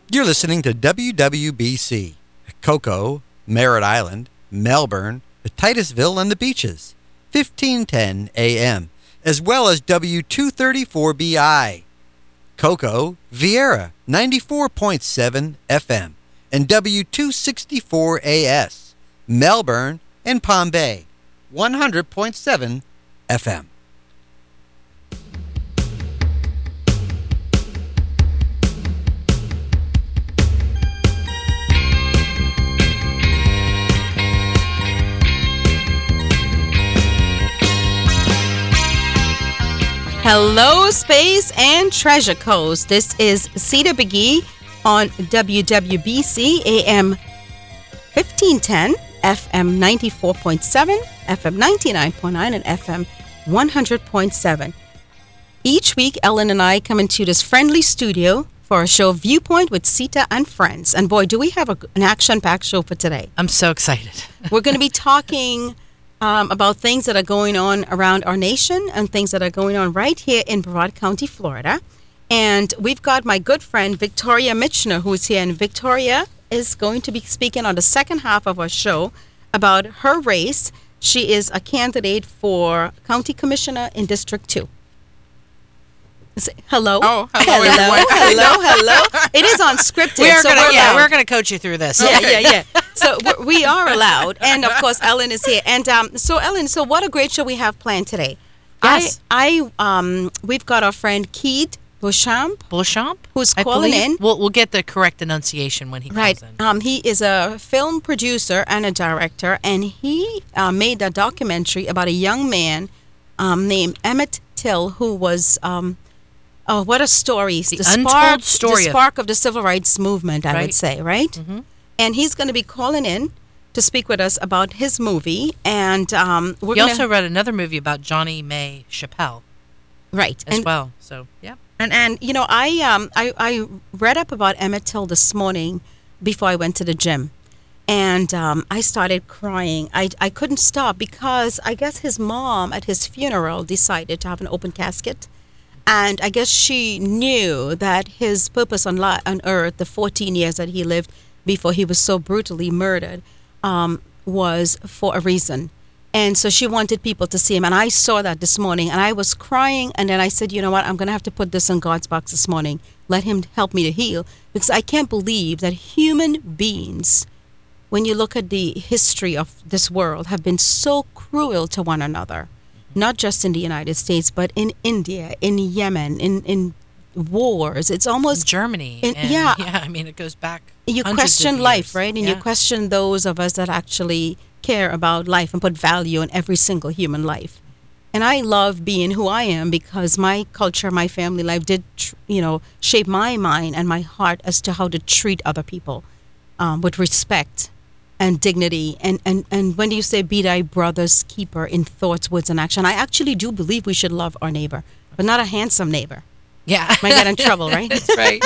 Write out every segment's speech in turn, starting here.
You're listening to WWBC, Cocoa, Merritt Island, Melbourne, Titusville, and the Beaches, 1510 AM, as well as W234BI, Cocoa, Vieira, 94.7 FM, and W264AS, Melbourne and Palm Bay, 100.7 FM. Hello, Space and Treasure Coast. This is Cedar McGee on WWBC AM 1510, FM 94.7, FM 99.9, and FM 100.7. Each week, Ellen and I come into this friendly studio for a show Viewpoint with Sita and Friends. And boy, do we have an action-packed show for today. I'm so excited. We're going to be talking about things that are going on around our nation and things that are going on right here in Brevard County, Florida. And we've got my good friend Victoria Michener, who's here. And Victoria is going to be speaking on the second half of our show about her race. She is a candidate for County Commissioner in District 2. Hello. Oh, hello, everyone. Hello. It is unscripted. We're gonna coach you through this. Yeah. So we are allowed, and of course Ellen is here. And so Ellen, what a great show we have planned today. Yes. We've got our friend Keith Beauchamp, who's calling in. We'll get the correct enunciation when he calls in. He is a film producer and a director, and he made a documentary about a young man named Emmett Till, who was. Oh, what a story. The untold story. The spark of the civil rights movement, I would say, right? Mm-hmm. And he's going to be calling in to speak with us about his movie. And we also read another movie about Johnny May Chappelle. Right. As well. So, yeah. And you know, I read up about Emmett Till this morning before I went to the gym. And I started crying. I couldn't stop because I guess his mom at his funeral decided to have an open casket. And I guess she knew that his purpose on earth, the 14 years that he lived before he was so brutally murdered, was for a reason. And so she wanted people to see him. And I saw that this morning, and I was crying. And then I said, you know what, I'm going to have to put this in God's box this morning. Let him help me to heal. Because I can't believe that human beings, when you look at the history of this world, have been so cruel to one another. Not just in the United States, but in India, in Yemen, in wars. It's almost Germany. I mean, it goes back. You question life, right? And you question those of us that actually care about life and put value in every single human life. And I love being who I am because my culture, my family life did, shape my mind and my heart as to how to treat other people with respect and dignity. And when you say be thy brother's keeper in thoughts, words, and action, I actually do believe we should love our neighbor, but not a handsome neighbor. Yeah. Might get in trouble, right? That's right.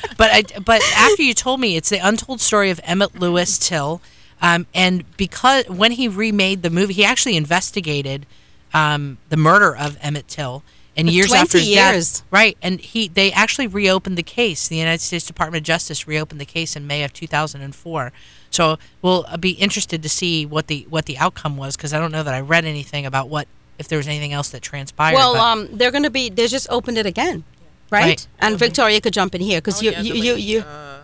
But after you told me, it's the untold story of Emmett Lewis Till. And because when he remade the movie, he actually investigated the murder of Emmett Till. And years after his death, right? And they actually reopened the case. The United States Department of Justice reopened the case in May of 2004. So we'll be interested to see what the outcome was, because I don't know that I read anything about if there was anything else that transpired. Well, they just opened it again, right? And Victoria could jump in here because you that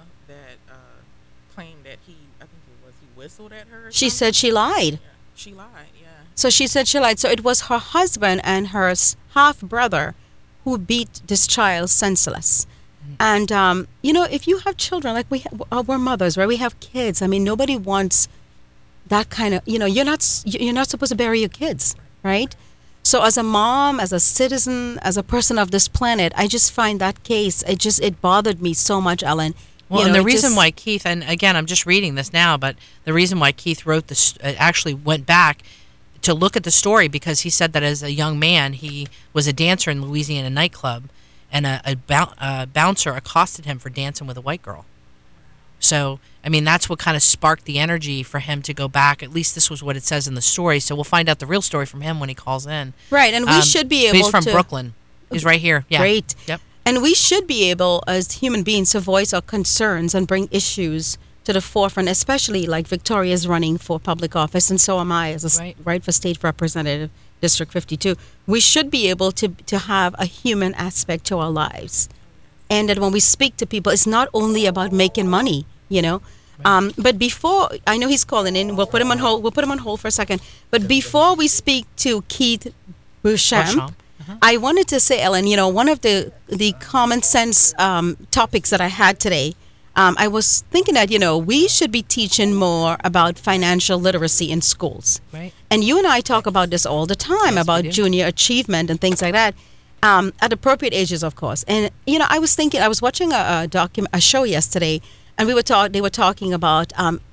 claimed that he whistled at her. She said she lied. Yeah, she lied. Yeah. So she said she lied. So it was her husband and her half brother who beat this child senseless. And, if you have children, like we're mothers, right? We have kids. I mean, nobody wants that kind of, you're not supposed to bury your kids, right? So as a mom, as a citizen, as a person of this planet, I just find that case, it bothered me so much, Ellen. Well, and the reason why Keith, and again, I'm just reading this now, but the reason why Keith wrote this, actually went back to look at the story, because he said that as a young man, he was a dancer in Louisiana nightclub. And a bouncer accosted him for dancing with a white girl. So, I mean, that's what kind of sparked the energy for him to go back. At least this was what it says in the story. So we'll find out the real story from him when he calls in. Right, and we should be able to... He's from Brooklyn. He's right here. Yeah. Great. Yep. And we should be able, as human beings, to voice our concerns and bring issues to the forefront, especially like Victoria is running for public office, and so am I as a right for state representative, District 52. We should be able to have a human aspect to our lives. And that when we speak to people, it's not only about making money, you know. But before, I know he's calling in. We'll put him on hold. We'll put him on hold for a second. But before we speak to Keith Beauchamp, I wanted to say, Ellen, you know, one of the common sense topics that I had today, I was thinking that, you know, we should be teaching more about financial literacy in schools. Right. And you and I talk about this all the time, about junior achievement and things like that. At appropriate ages, of course. And you know, I was watching a show yesterday, and they were talking about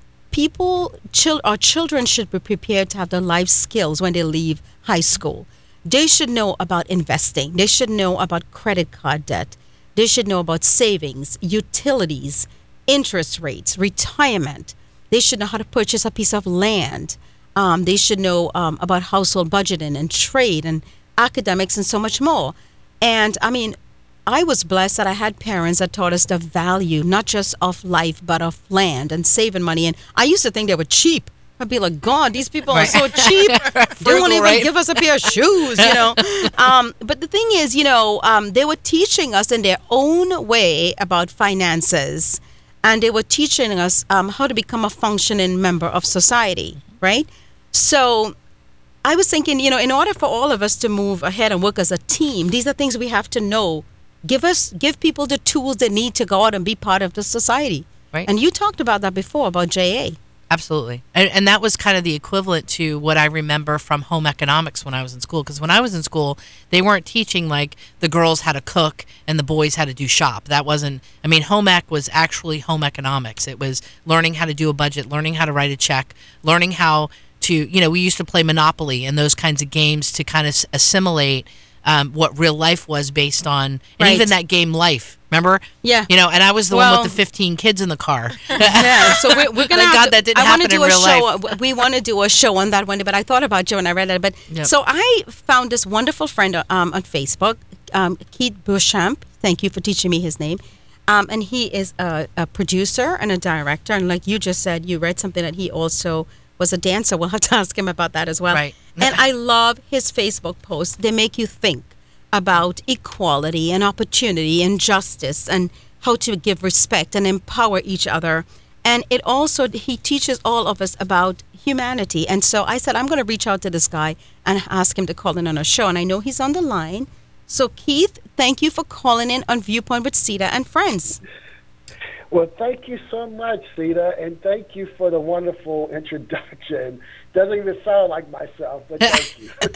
our children should be prepared to have their life skills when they leave high school. They should know about investing. They should know about credit card debt. They should know about savings, utilities, interest rates, retirement. They should know how to purchase a piece of land. They should know about household budgeting and trade and academics and so much more. And I mean, I was blessed that I had parents that taught us the value, not just of life, but of land and saving money. And I used to think they were cheap. I'd be like, God, these people are so cheap. They won't even give us a pair of shoes, you know. But the thing is, you know, they were teaching us in their own way about finances. And they were teaching us how to become a functioning member of society, right? So I was thinking, you know, in order for all of us to move ahead and work as a team, these are things we have to know. Give people the tools they need to go out and be part of the society. Right. And you talked about that before, about JA. Absolutely. And that was kind of the equivalent to what I remember from home economics when I was in school. Because when I was in school, they weren't teaching like the girls how to cook and the boys how to do shop. That wasn't, I mean, home ec was actually home economics. It was learning how to do a budget, learning how to write a check, learning how to, you know, we used to play Monopoly and those kinds of games to kind of assimilate what real life was based on, and even that game Life. Remember? Yeah. You know, and I was the one with the 15 kids in the car. Yeah. So we're gonna. Thank God that didn't happen in real life. We want to do a show on that one day, but I thought about you when I read it. But so I found this wonderful friend on Facebook, Keith Beauchamp. Thank you for teaching me his name. And he is a producer and a director. And like you just said, you read something that he also was a dancer. We'll have to ask him about that as well. Right. And I love his Facebook posts. They make you think about equality and opportunity and justice and how to give respect and empower each other. And it also, he teaches all of us about humanity. And so I said, I'm going to reach out to this guy and ask him to call in on our show. And I know he's on the line. So Keith, thank you for calling in on Viewpoint with Sita and Friends. Well, thank you so much, Sita, and thank you for the wonderful introduction. Doesn't even sound like myself, but thank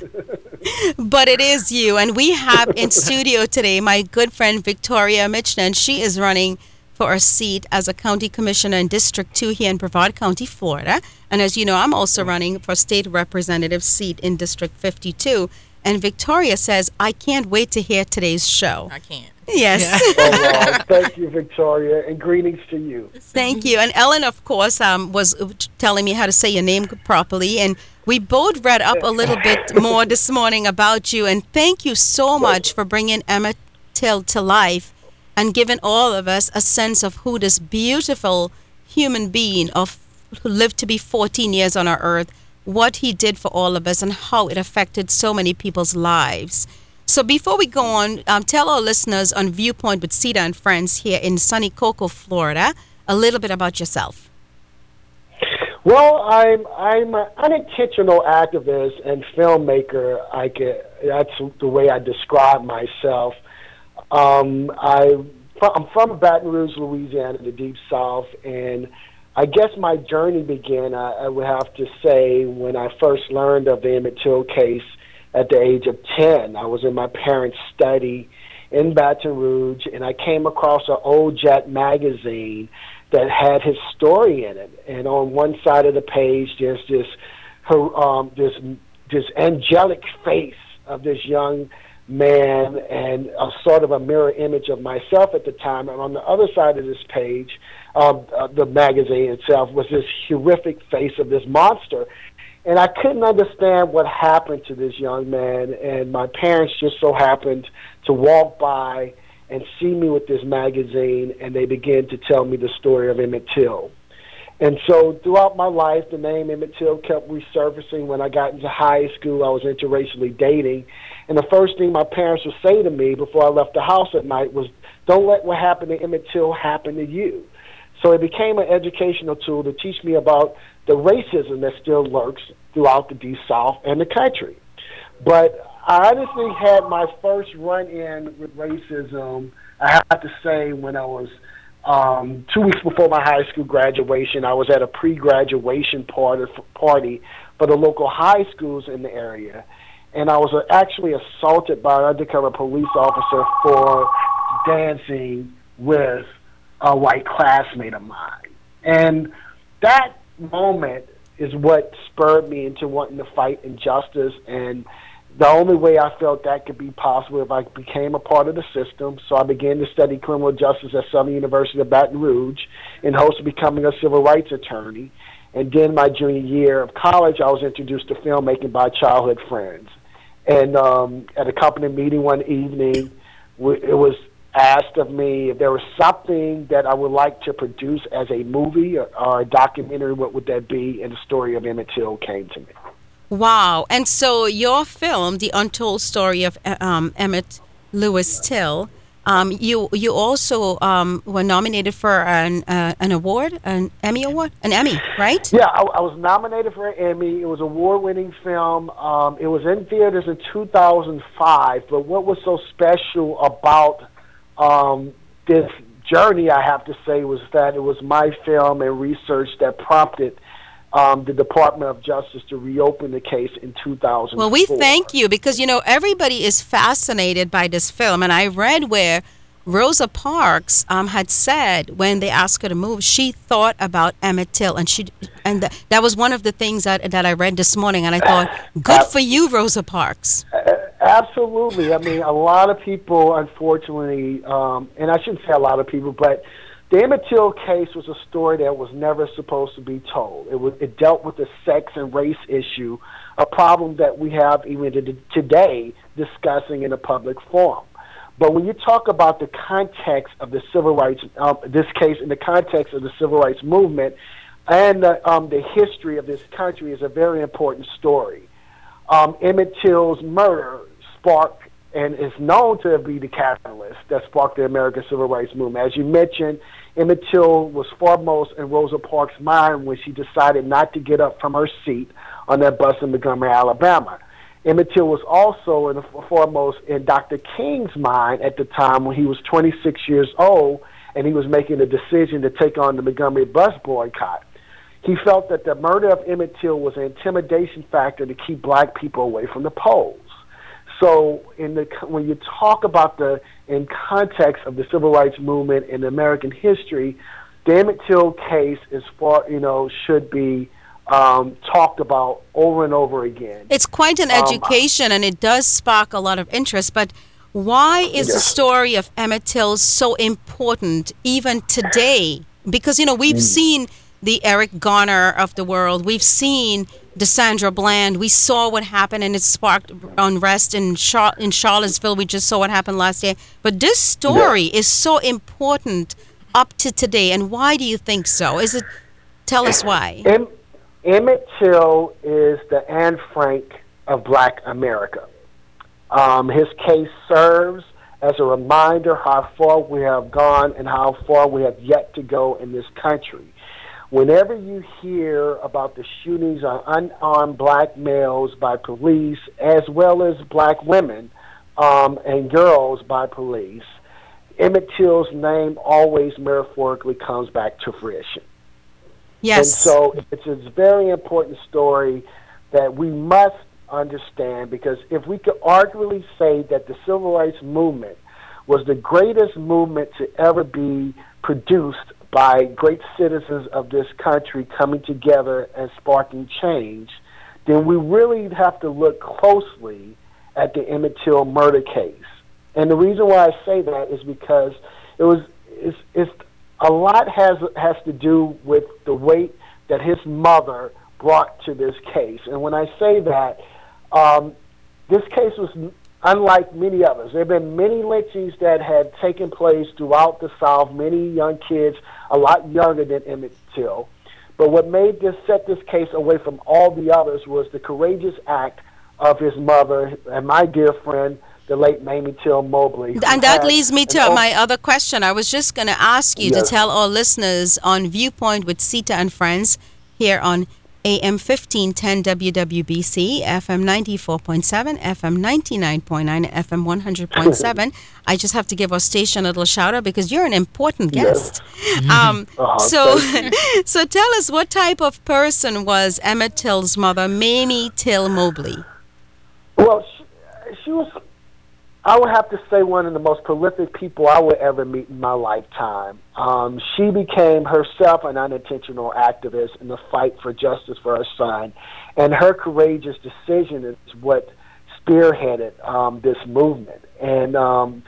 you. But it is you. And we have in studio today my good friend Victoria Michnan. She is running for a seat as a county commissioner in District 2 here in Brevard County, Florida. And as you know, I'm also running for state representative seat in District 52. And Victoria says, I can't wait to hear today's show. I can't. Yes. Yeah. Oh, wow. Thank you, Victoria, and greetings to you. Thank you. And Ellen, of course, was telling me how to say your name properly. And we both read up a little bit more this morning about you. And thank you so much for bringing Emmett Till to life and giving all of us a sense of who this beautiful human being who lived to be 14 years on our earth, what he did for all of us, and how it affected so many people's lives. So before we go on, tell our listeners on Viewpoint with Sita and Friends here in sunny Cocoa, Florida, a little bit about yourself. Well, I'm an unintentional activist and filmmaker. That's the way I describe myself. I'm from Baton Rouge, Louisiana, the Deep South, and I guess my journey began, I would have to say, when I first learned of the Emmett Till case at the age of 10. I was in my parents' study in Baton Rouge, and I came across an old Jet magazine that had his story in it. And on one side of the page, there's this angelic face of this young man and a sort of a mirror image of myself at the time. And on the other side of this page, the magazine itself, was this horrific face of this monster. And I couldn't understand what happened to this young man, and my parents just so happened to walk by and see me with this magazine, and they began to tell me the story of Emmett Till. And so throughout my life, the name Emmett Till kept resurfacing. When I got into high school, I was interracially dating. And the first thing my parents would say to me before I left the house at night was, don't let what happened to Emmett Till happen to you. So it became an educational tool to teach me about the racism that still lurks throughout the Deep South and the country. But I honestly had my first run-in with racism, I have to say, when I was 2 weeks before my high school graduation. I was at a pre-graduation party for the local high schools in the area, and I was actually assaulted by an undercover police officer for dancing with a white classmate of mine. And that moment is what spurred me into wanting to fight injustice, and the only way I felt that could be possible if I became a part of the system. So I began to study criminal justice at Southern University of Baton Rouge in hopes of becoming a civil rights attorney. And then my junior year of college, I was introduced to filmmaking by childhood friends. And at a company meeting one evening, it was asked of me if there was something that I would like to produce as a movie or a documentary, what would that be? And the story of Emmett Till came to me. Wow. And so your film, The Untold Story of Emmett Lewis Till, you also were nominated for an award, an Emmy Award? An Emmy, right? Yeah, I was nominated for an Emmy. It was an award-winning film. It was in theaters in 2005, but what was so special about this journey, I have to say, was that it was my film and research that prompted the Department of Justice to reopen the case in 2004. Well, we thank you because, everybody is fascinated by this film. And I read where Rosa Parks had said when they asked her to move, she thought about Emmett Till. And that was one of the things that I read this morning. And I thought, good for you, Rosa Parks. Absolutely. I mean, a lot of people, unfortunately, and I shouldn't say a lot of people, but the Emmett Till case was a story that was never supposed to be told. It dealt with the sex and race issue, a problem that we have even today discussing in a public forum. But when you talk about the context of the civil rights, this case in the context of the civil rights movement and the history of this country is a very important story. Emmett Till's murder sparked and is known to be the catalyst that sparked the American Civil Rights Movement. As you mentioned, Emmett Till was foremost in Rosa Parks' mind when she decided not to get up from her seat on that bus in Montgomery, Alabama. Emmett Till was also foremost in Dr. King's mind at the time when he was 26 years old and he was making a decision to take on the Montgomery bus boycott. He felt that the murder of Emmett Till was an intimidation factor to keep black people away from the polls. So when you talk about in context of the civil rights movement in American history, the Emmett Till case should be talked about over and over again. It's quite an education, and it does spark a lot of interest. But why is the story of Emmett Till so important even today? Because, we've seen the Eric Garner of the world. We've seen Sandra Bland. We saw what happened, and it sparked unrest in Charlottesville. We just saw what happened last year. But this story is so important up to today. And why do you think so? Tell us why. Emmett Till is the Anne Frank of Black America. His case serves as a reminder how far we have gone and how far we have yet to go in this country. Whenever you hear about the shootings of unarmed black males by police, as well as black women and girls by police, Emmett Till's name always metaphorically comes back to fruition. Yes. And so it's a very important story that we must understand, because if we could arguably say that the civil rights movement was the greatest movement to ever be produced by great citizens of this country coming together and sparking change, then we really have to look closely at the Emmett Till murder case. And the reason why I say that is because it's a lot has to do with the weight that his mother brought to this case. And when I say that, this case was unlike many others. There have been many lynchings that had taken place throughout the South, many young kids a lot younger than Emmett Till. But what made this set this case away from all the others was the courageous act of his mother and my dear friend, the late Mamie Till Mobley. And that leads me to my other question. I was just going to ask you to tell our listeners on Viewpoint with Sita and Friends here on AM 1510 WWBC, FM 94.7, FM 99.9, FM 100.7. I just have to give our station a little shout out because you're an important guest. So tell us, what type of person was Emmett Till's mother, Mamie Till Mobley? Well, she was, I would have to say, one of the most prolific people I would ever meet in my lifetime. She became herself an unintentional activist in the fight for justice for her son, and her courageous decision is what spearheaded this movement. And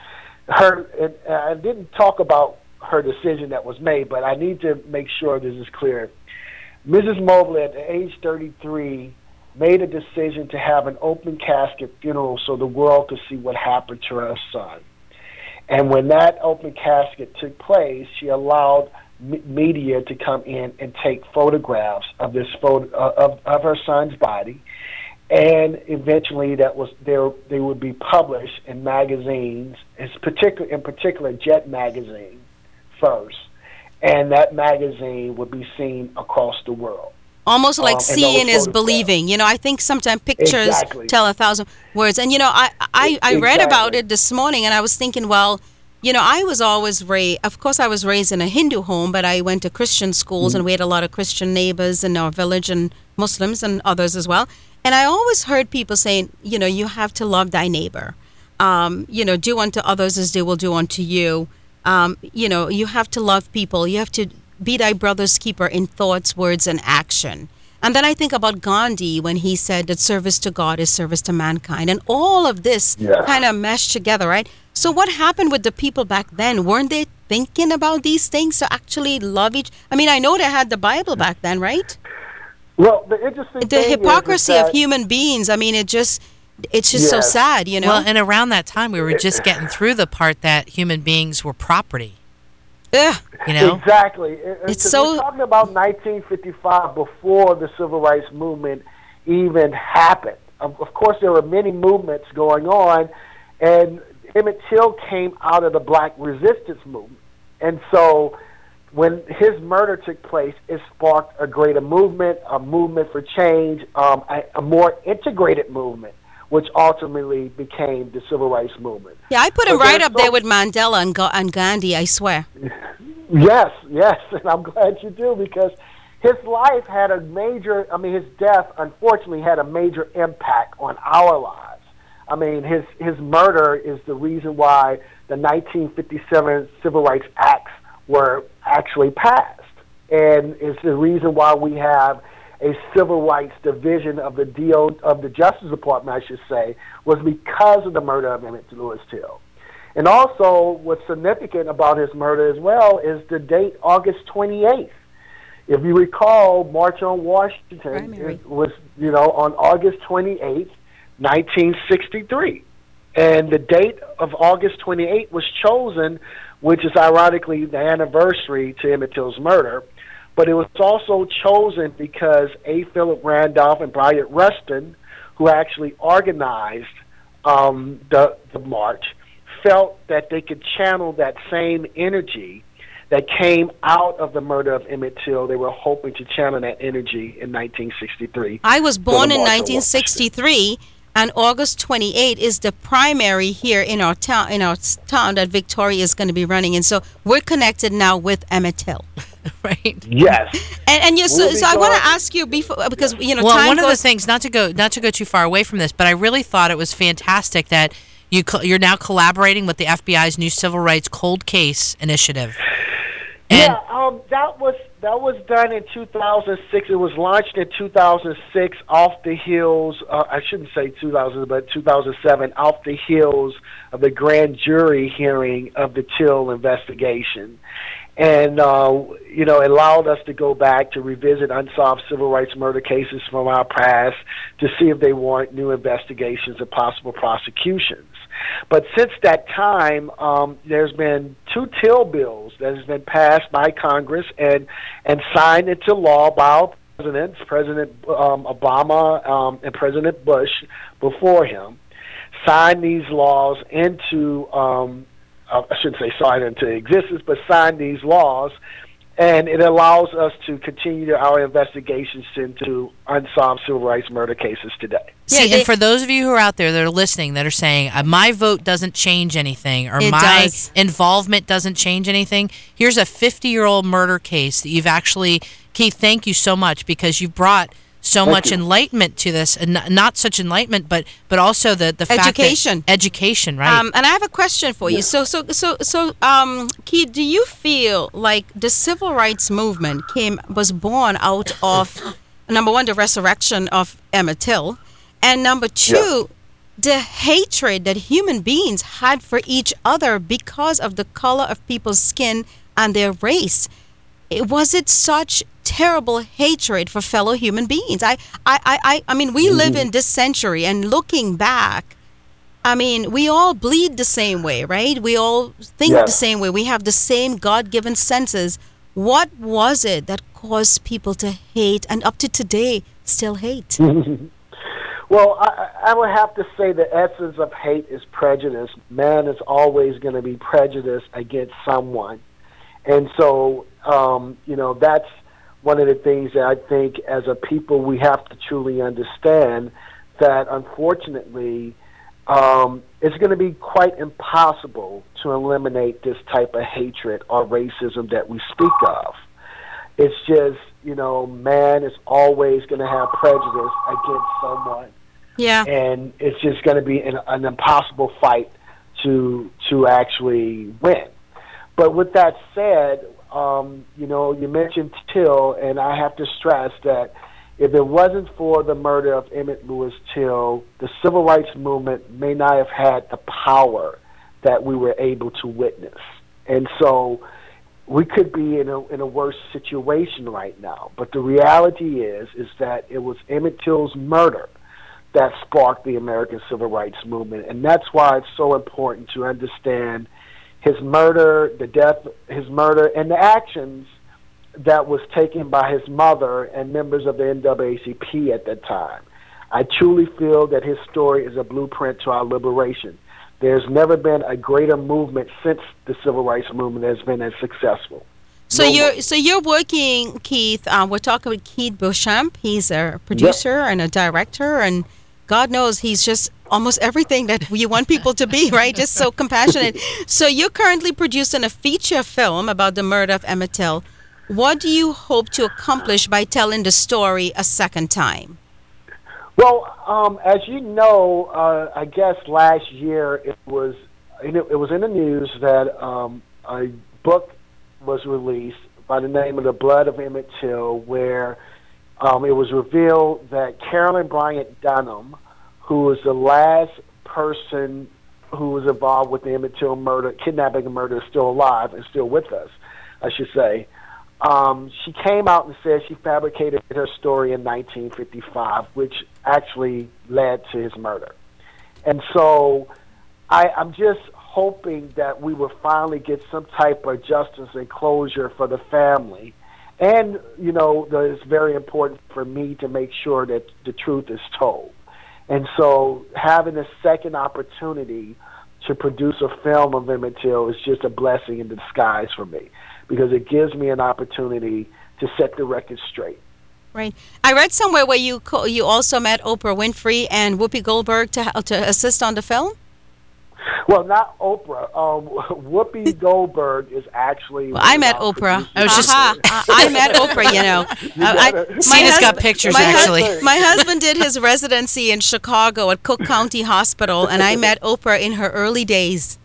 I didn't talk about her decision that was made, but I need to make sure this is clear. Mrs. Mobley, at age 33, made a decision to have an open casket funeral so the world could see what happened to her son. And when that open casket took place, she allowed media to come in and take photographs of this of her son's body, and eventually they would be published in magazines, in particular Jet magazine first, and that magazine would be seen across the world. Almost like seeing is believing. I think sometimes pictures tell 1,000 words. And, I read about it this morning, and I was thinking, well, I was always raised, of course, I was raised in a Hindu home, but I went to Christian schools, and we had a lot of Christian neighbors in our village, and Muslims and others as well. And I always heard people saying, you have to love thy neighbor. Do unto others as they will do unto you. You have to love people. You have to be thy brother's keeper in thoughts, words, and action. And then I think about Gandhi when he said that service to God is service to mankind. And all of this kind of meshed together, right? So what happened with the people back then? Weren't they thinking about these things to actually love each? I mean, I know they had the Bible back then, right? Well, the interesting thing hypocrisy is of human beings. I mean, it's just so sad, Well, and around that time, we were just getting through the part that human beings were property. Ugh. Exactly. It's so. We're talking about 1955, before the civil rights movement even happened. Of course, there were many movements going on, and Emmett Till came out of the Black resistance movement. And so when his murder took place, it sparked a greater movement, a movement for change, a more integrated movement, which ultimately became the civil rights movement. Yeah, I put him right up there with Mandela and Gandhi, I swear. Yes, and I'm glad you do, because his life had his death, unfortunately, had a major impact on our lives. I mean, his murder is the reason why the 1957 Civil Rights Acts were actually passed, and it's the reason why we have a civil rights division of the Justice Department, I should say, was because of the murder of Emmett Lewis Till. And also, what's significant about his murder as well is the date, August 28th. If you recall, March on Washington was, on August 28th, 1963. And the date of August 28th was chosen, which is ironically the anniversary to Emmett Till's murder. But it was also chosen because A. Philip Randolph and Bryant Rustin, who actually organized the march, felt that they could channel that same energy that came out of the murder of Emmett Till. They were hoping to channel that energy in 1963. I was born in 1963, and August 28 is the primary here in our town that Victoria is going to be running. And so we're connected now with Emmett Till. Right. Yes. And so I want to ask you before, because time one of the things, not to go too far away from this, but I really thought it was fantastic that you're now collaborating with the FBI's new Civil Rights Cold Case Initiative. And that was done in 2006. It was launched in 2006 off the heels. I shouldn't say 2000, but 2007, off the heels of the grand jury hearing of the Till investigation. And, it allowed us to go back to revisit unsolved civil rights murder cases from our past to see if they warrant new investigations and possible prosecutions. But since that time, there's been 2 Till bills that has been passed by Congress and signed into law by our presidents, President Obama and President Bush before him, signed these laws into, I shouldn't say signed into existence, but signed these laws, and it allows us to continue our investigations into unsolved civil rights murder cases today. See, and for those of you who are out there that are listening that are saying, my vote doesn't change anything, or It my does. involvement doesn't change anything, here's a 50-year-old murder case that you've actually, Keith, thank you so much, because you've brought so much enlightenment to this, and not such enlightenment, but also the Education. fact that education, right? And I have a question for you. So, Keith, do you feel like the civil rights movement was born out of, number one, the resurrection of Emmett Till, and number two, the hatred that human beings had for each other because of the color of people's skin and their race? Was it such terrible hatred for fellow human beings? I mean, we live in this century, and looking back, I mean, we all bleed the same way, right? We all think the same way. We have the same God-given senses. What was it that caused people to hate, and up to today still hate? Well, I would have to say the essence of hate is prejudice. Man is always going to be prejudiced against someone. And so, that's one of the things that I think as a people we have to truly understand, that unfortunately it's going to be quite impossible to eliminate this type of hatred or racism that we speak of. It's just, man is always going to have prejudice against someone. Yeah. And it's just going to be an impossible fight to actually win. But with that said, you mentioned Till, and I have to stress that if it wasn't for the murder of Emmett Lewis Till, the civil rights movement may not have had the power that we were able to witness. And so we could be in a worse situation right now. But the reality is that it was Emmett Till's murder that sparked the American civil rights movement. And that's why it's so important to understand his murder, and the actions that was taken by his mother and members of the NAACP at that time. I truly feel that his story is a blueprint to our liberation. There's never been a greater movement since the civil rights movement has been as successful. So you're working, Keith. We're talking with Keith Beauchamp. He's a producer and a director, and God knows he's just almost everything that you want people to be, right? Just so compassionate. So you're currently producing a feature film about the murder of Emmett Till. What do you hope to accomplish by telling the story a second time? Well, as you know, I guess last year it was in the news that a book was released by the name of The Blood of Emmett Till, where it was revealed that Carolyn Bryant Dunham, who was the last person who was involved with the Emmett Till murder, kidnapping and murder, is still alive and still with us, I should say. She came out and said she fabricated her story in 1955, which actually led to his murder. And so I'm just hoping that we will finally get some type of justice and closure for the family. And, it's very important for me to make sure that the truth is told. And so having a second opportunity to produce a film of Emmett Till is just a blessing in disguise for me, because it gives me an opportunity to set the record straight. Right. I read somewhere where you also met Oprah Winfrey and Whoopi Goldberg to assist on the film? Well, not Oprah. Whoopi Goldberg is actually... Well, I met Oprah. I met Oprah, Cena's got pictures, actually. My husband did his residency in Chicago at Cook County Hospital, and I met Oprah in her early days.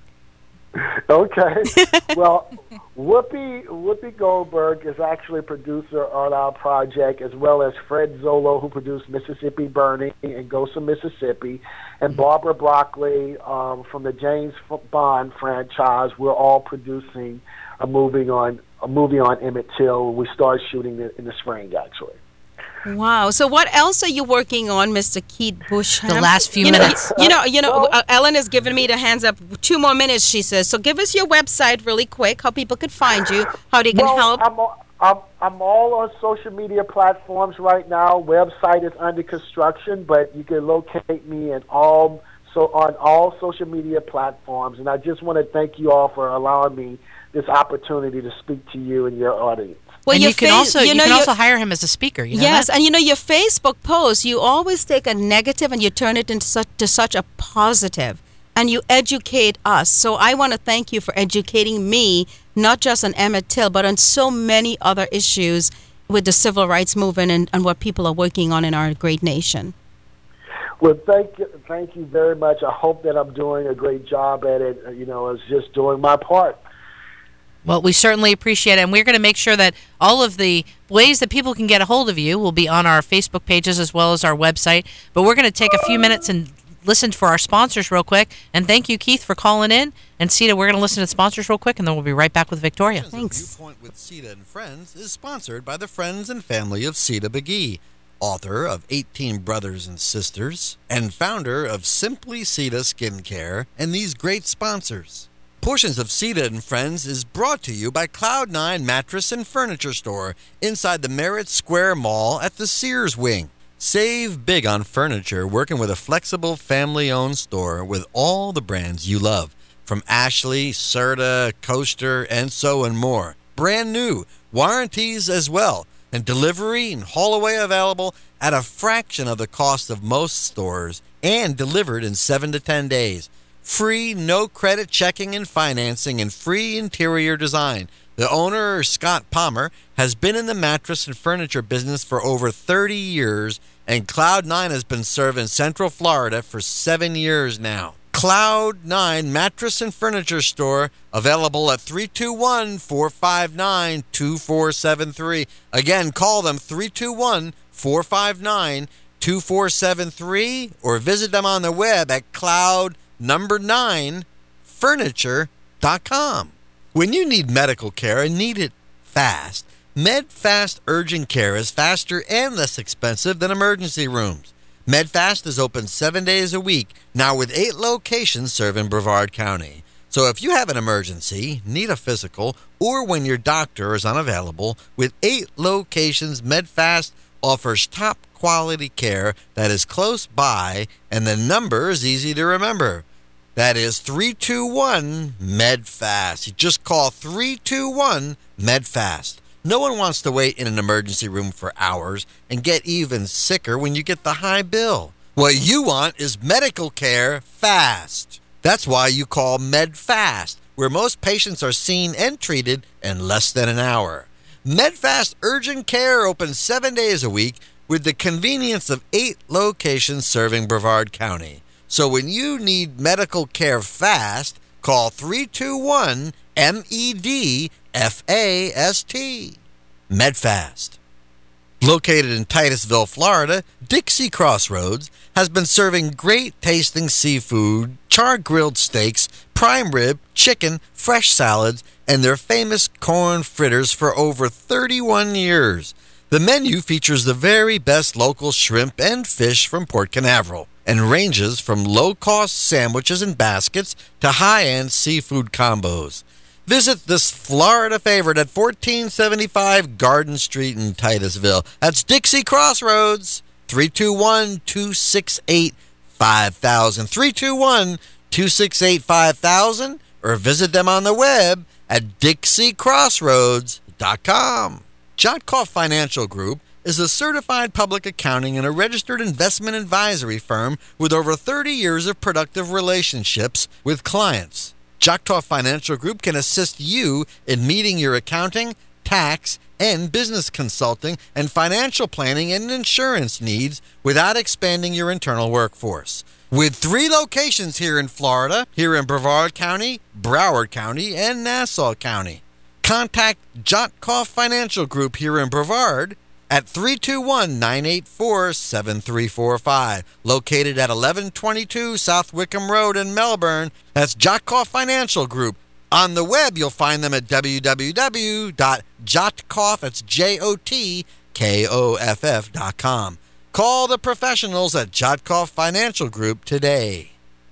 Okay. Well, Whoopi Goldberg is actually a producer on our project, as well as Fred Zolo, who produced Mississippi Burning and Ghost of Mississippi, and Barbara Broccoli from the James Bond franchise. We're all producing a movie on Emmett Till. We start shooting it in the spring, actually. Wow. So what else are you working on, Mr. Keith Busham? The last few you know, minutes. Ellen has given me the hands up. 2 more minutes, she says. So give us your website really quick, how people could find you, how they can help. I'm all on social media platforms right now. Website is under construction, but you can locate me on all social media platforms. And I just want to thank you all for allowing me this opportunity to speak to you and your audience. Well, and you can also hire him as a speaker. You know yes, that? And your Facebook posts, you always take a negative and you turn it into such a positive, and you educate us. So I want to thank you for educating me, not just on Emmett Till, but on so many other issues with the civil rights movement and what people are working on in our great nation. Well, thank you very much. I hope that I'm doing a great job at it. It's just doing my part. Well, we certainly appreciate it, and we're going to make sure that all of the ways that people can get a hold of you will be on our Facebook pages as well as our website. But we're going to take a few minutes and listen for our sponsors real quick. And thank you, Keith, for calling in. And Sita, we're going to listen to sponsors real quick, and then we'll be right back with Victoria. Thanks. Viewpoint with Sita and Friends is sponsored by the friends and family of Sita McGee, author of 18 Brothers and Sisters, and founder of Simply Sita Skincare, and these great sponsors. Portions of Sita and Friends is brought to you by Cloud9 Mattress and Furniture Store inside the Merritt Square Mall at the Sears Wing. Save big on furniture working with a flexible family-owned store with all the brands you love, from Ashley, Serta, Coaster, and so and more. Brand new, warranties as well, and delivery and haul away available at a fraction of the cost of most stores and delivered in 7 to 10 days. Free, no credit checking and financing, and free interior design. The owner, Scott Palmer, has been in the mattress and furniture business for over 30 years, and Cloud9 has been serving Central Florida for 7 years now. Cloud9 Mattress and Furniture Store, available at 321-459-2473. Again, call them 321-459-2473 or visit them on the web at cloud9furniture.com. When you need medical care and need it fast, MedFast Urgent Care is faster and less expensive than emergency rooms. MedFast is open 7 days a week, now with 8 locations serving Brevard County. So if you have an emergency, need a physical, or when your doctor is unavailable, with 8 locations, MedFast offers top quality care that is close by, and the number is easy to remember. That is 321-MEDFAST. You just call 321-MEDFAST. No one wants to wait in an emergency room for hours and get even sicker when you get the high bill. What you want is medical care fast. That's why you call MedFast, where most patients are seen and treated in less than an hour. MedFast Urgent Care opens 7 days a week with the convenience of 8 locations serving Brevard County. So when you need medical care fast, call 321-MEDFAST. MedFast. Located in Titusville, Florida, Dixie Crossroads has been serving great tasting seafood, char-grilled steaks, prime rib, chicken, fresh salads, and their famous corn fritters for over 31 years. The menu features the very best local shrimp and fish from Port Canaveral and ranges from low-cost sandwiches and baskets to high-end seafood combos. Visit this Florida favorite at 1475 Garden Street in Titusville. That's Dixie Crossroads, 321-268-5000, 321-268-5000, or visit them on the web at dixiecrossroads.com. Jotkoff Financial Group is a certified public accounting and a registered investment advisory firm with over 30 years of productive relationships with clients. Jotkoff Financial Group can assist you in meeting your accounting, tax, and business consulting and financial planning and insurance needs without expanding your internal workforce. With 3 locations here in Florida, here in Brevard County, Broward County, and Nassau County. Contact Jotkoff Financial Group here in Brevard at 321-984-7345, located at 1122 South Wickham Road in Melbourne. That's Jotkoff Financial Group. On the web, you'll find them at www.jotkoff, that's KOFF.com. Call the professionals at Jotkoff Financial Group today.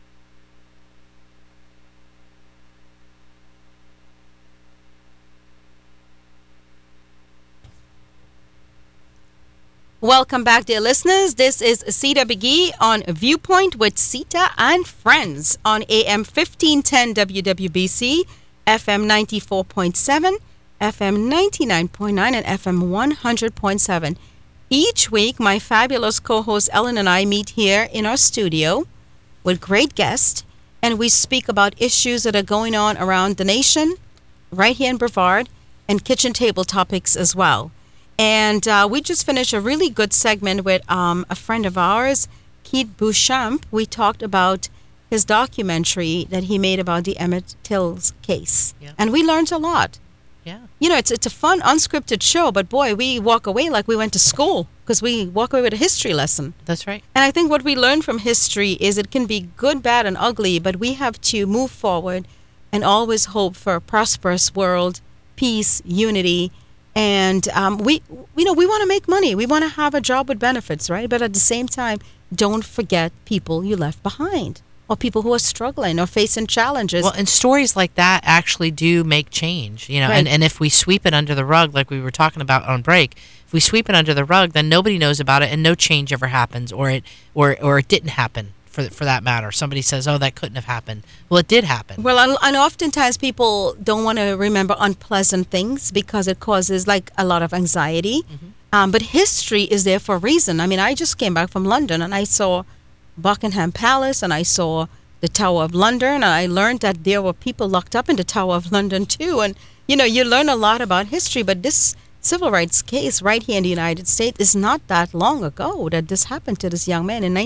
Welcome back, dear listeners. This is Sita Begui on Viewpoint with Sita and Friends on AM 1510 WWBC, FM 94.7, FM 99.9, and FM 100.7. Each week, my fabulous co-host Ellen and I meet here in our studio with great guests, and we speak about issues that are going on around the nation, right here in Brevard, and kitchen table topics as well. And we just finished a really good segment with a friend of ours, Keith Beauchamp. We talked about his documentary that he made about the Emmett Till's case. Yeah. And we learned a lot. Yeah. You know, it's a fun, unscripted show, but boy, we walk away like we went to school because we walk away with a history lesson. That's right. And I think what we learn from history is it can be good, bad, and ugly, but we have to move forward and always hope for a prosperous world, peace, unity. And we want to make money. We want to have a job with benefits, right? But at the same time, don't forget people you left behind or people who are struggling or facing challenges. Well, and stories like that actually do make change, you know, Right. and if we sweep it under the rug, like we were talking about on break, if we sweep it under the rug, then nobody knows about it and no change ever happens, or it didn't happen for that matter. Somebody says, oh, that couldn't have happened. Well, it did happen. Well, and oftentimes people don't want to remember unpleasant things because it causes like a lot of anxiety. But history is there for a reason. I mean, I just came back from London and I saw Buckingham Palace and I saw the Tower of London, and I learned that there were people locked up in the Tower of London too. And, you know, you learn a lot about history, but this civil rights case right here in the United States is not that long ago that this happened to this young man in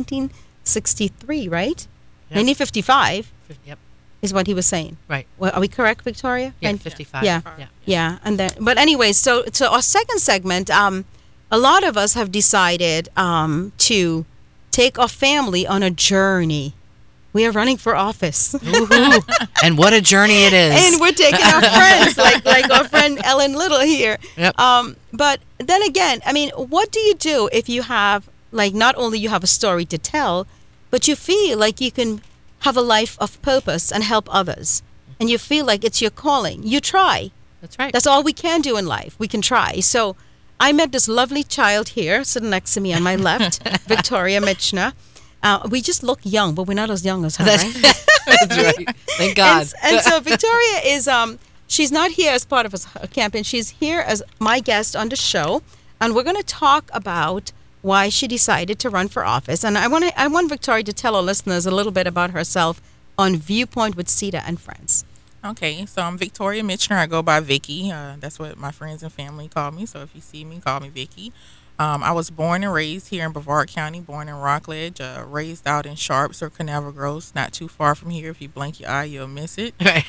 1963, right? Yep. 1955 Yep. is what he was saying. Right. Well, are we correct, Victoria? Yeah, And- 55. Yeah. Yeah. Yeah, and then, but anyway, so our second segment, a lot of us have decided to take our family on a journey. We are running for office, Woohoo. And what a journey it is. and we're taking our friends, like our friend Ellen Little here. Yep. But then again, I mean, what do you do if you have, like, not only you have a story to tell, but you feel like you can have a life of purpose and help others, and you feel like it's your calling? You try. That's right. That's all we can do in life. We can try. So I met this lovely child here sitting next to me on my left, Victoria Michner. We just look young, but we're not as young as her, right? That's right. Thank God. And so Victoria is, she's not here as part of a campaign. She's here as my guest on the show. And we're going to talk about why she decided to run for office. And I want Victoria to tell our listeners a little bit about herself on Viewpoint with Sita and Friends. Okay, so I'm Victoria Michner. I go by Vicky. That's what my friends and family call me. So if you see me, call me Vicky. I was born and raised here in Brevard County, born in Rockledge, raised out in Sharps or Canaveral Groves, not too far from here. If you blink your eye, you'll miss it. Right.